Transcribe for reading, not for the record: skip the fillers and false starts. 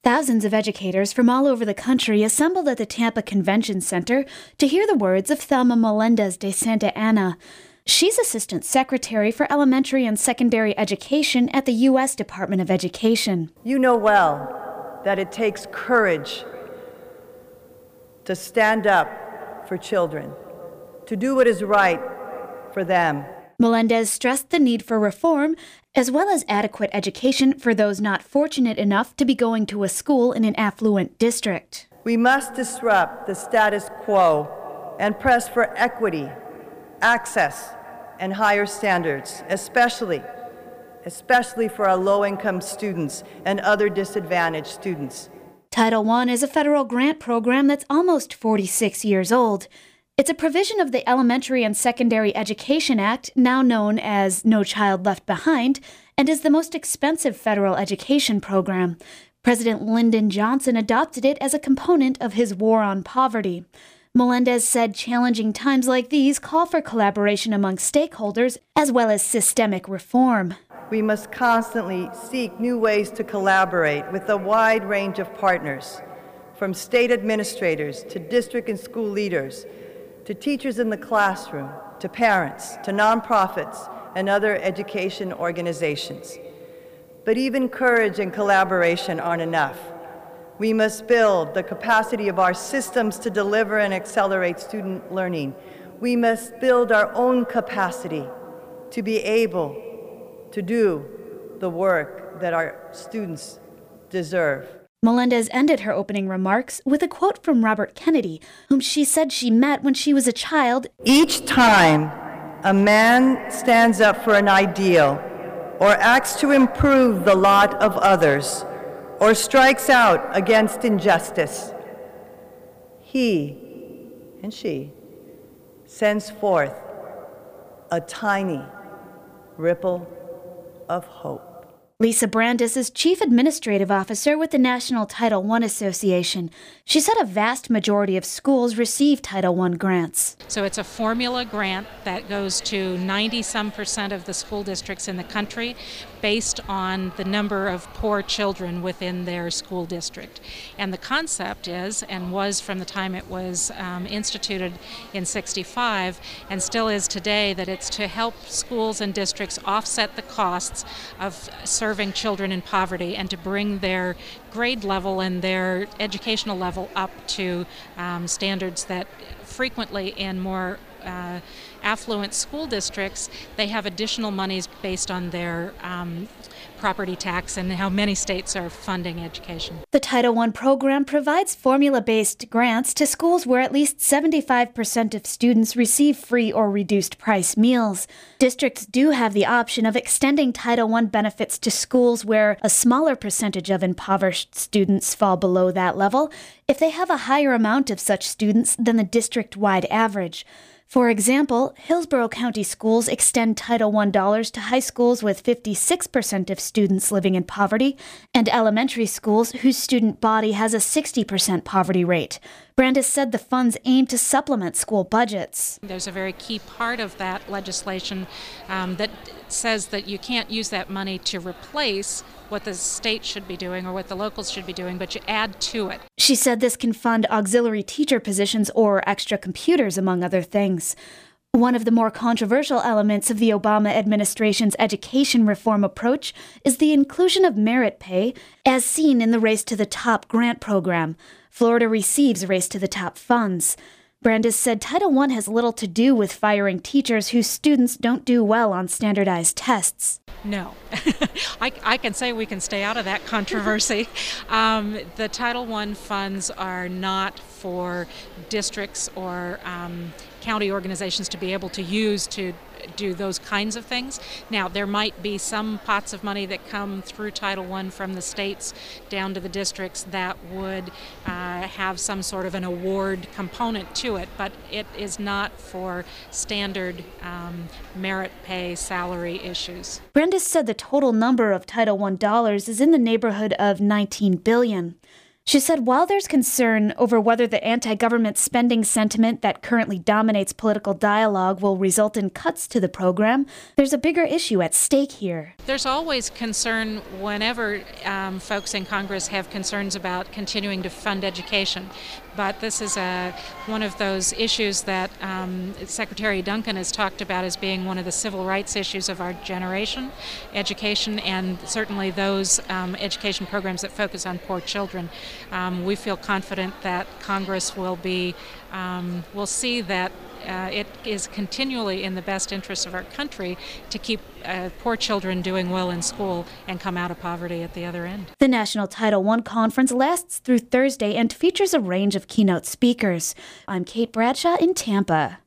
Thousands of educators from all over the country assembled at the Tampa Convention Center to hear the words of Thelma Melendez de Santa Anna. She's Assistant Secretary for Elementary and Secondary Education at the U.S. Department of Education. You know well that it takes courage to stand up for children, to do what is right for them. Melendez stressed the need for reform, as well as adequate education for those not fortunate enough to be going to a school in an affluent district. We must disrupt the status quo and press for equity, access, and higher standards, especially for our low-income students and other disadvantaged students. Title I is a federal grant program that's almost 46 years old. It's a provision of the Elementary and Secondary Education Act, now known as No Child Left Behind, and is the most expensive federal education program. President Lyndon Johnson adopted it as a component of his war on poverty. Melendez said challenging times like these call for collaboration among stakeholders as well as systemic reform. We must constantly seek new ways to collaborate with a wide range of partners, from state administrators to district and school leaders, to teachers in the classroom, to parents, to nonprofits, and other education organizations. But even courage and collaboration aren't enough. We must build the capacity of our systems to deliver and accelerate student learning. We must build our own capacity to be able to do the work that our students deserve. Melendez ended her opening remarks with a quote from Robert Kennedy, whom she said she met when she was a child. Each time a man stands up for an ideal, or acts to improve the lot of others, or strikes out against injustice, he and she sends forth a tiny ripple of hope. Lisa Brandis is Chief Administrative Officer with the National Title I Association. She said a vast majority of schools receive Title I grants. So it's a formula grant that goes to 90-some% of the school districts in the country based on the number of poor children within their school district. And the concept is, and was from the time it was instituted in '65, and still is today, that it's to help schools and districts offset the costs of serving children in poverty and to bring their grade level and their educational level up to standards that frequently in more affluent school districts, they have additional monies based on their property tax and how many states are funding education. The Title I program provides formula-based grants to schools where at least 75% of students receive free or reduced price meals. Districts do have the option of extending Title I benefits to schools where a smaller percentage of impoverished students fall below that level if they have a higher amount of such students than the district-wide average. For example, Hillsborough County Schools extend Title I dollars to high schools with 56% of students living in poverty and elementary schools whose student body has a 60% poverty rate. Brandis said the funds aim to supplement school budgets. There's a very key part of that legislation that says that you can't use that money to replace what the state should be doing or what the locals should be doing, but you add to it. She said this can fund auxiliary teacher positions or extra computers, among other things. One of the more controversial elements of the Obama administration's education reform approach is the inclusion of merit pay, as seen in the Race to the Top grant program. Florida receives Race to the Top funds. Brandis said Title I has little to do with firing teachers whose students don't do well on standardized tests. No. I can say we can stay out of that controversy. The Title I funds are not for districts or county organizations to be able to use to do those kinds of things. Now, there might be some pots of money that come through Title I from the states down to the districts that would have some sort of an award component to it, but it is not for standard merit pay salary issues. Brandis said the total number of Title I dollars is in the neighborhood of $19 billion. She said while there's concern over whether the anti-government spending sentiment that currently dominates political dialogue will result in cuts to the program, there's a bigger issue at stake here. There's always concern whenever folks in Congress have concerns about continuing to fund education. But this is one of those issues that Secretary Duncan has talked about as being one of the civil rights issues of our generation, education, and certainly those education programs that focus on poor children. We feel confident that Congress will see that it is continually in the best interest of our country to keep poor children doing well in school and come out of poverty at the other end. The National Title I Conference lasts through Thursday and features a range of keynote speakers. I'm Kate Bradshaw in Tampa.